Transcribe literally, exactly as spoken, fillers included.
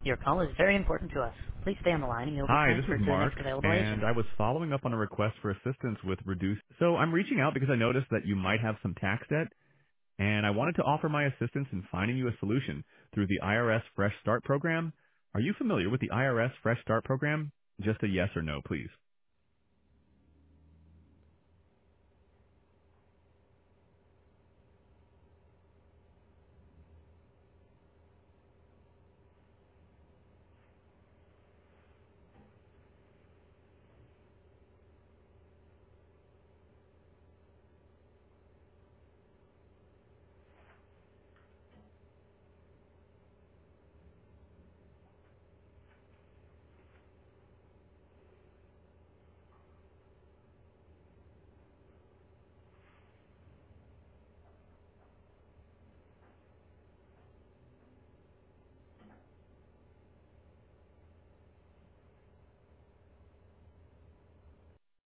Your call is very important to us. Please stay on the line and you'll be Hi, this is transferred to the Mark, next available and agent. I was following up on a request for assistance with reduced. So I'm reaching out because I noticed that you might have some tax debt, and I wanted to offer my assistance in finding you a solution through the I R S Fresh Start program. Are you familiar with the I R S Fresh Start program? Just a yes or no, please.